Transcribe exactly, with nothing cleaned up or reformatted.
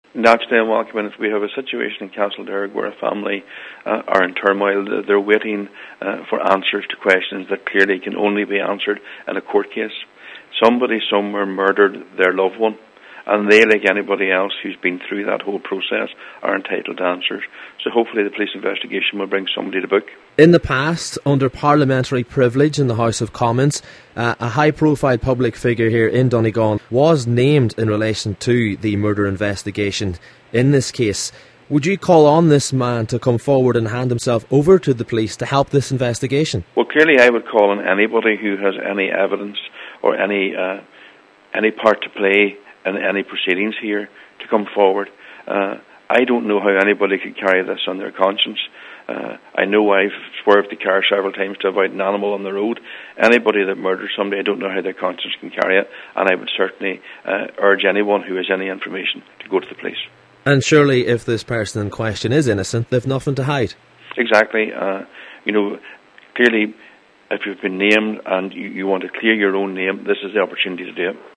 Naturally, I'm welcoming it. We have a situation in Castlederg where a family uh, are in turmoil. They're waiting uh, for answers to questions that clearly can only be answered in a court case. Somebody somewhere murdered their loved one, and they, like anybody else who's been through that whole process, are entitled to answers. So hopefully the police investigation will bring somebody to book. In the past, under parliamentary privilege in the House of Commons, uh, a high-profile public figure here in Donegal was named in relation to the murder investigation in this case. Would you call on this man to come forward and hand himself over to the police to help this investigation? Well, clearly I would call on anybody who has any evidence or any uh, any part to play in any proceedings here to come forward. Uh, I don't know how anybody could carry this on their conscience. Uh, I know I've swerved the car several times to avoid an animal on the road. Anybody that murders somebody, I don't know how their conscience can carry it, and I would certainly uh, urge anyone who has any information to go to the police. And surely if this person in question is innocent, they've nothing to hide. Exactly. Uh, you know, clearly, if you've been named and you, you want to clear your own name, this is the opportunity to do it.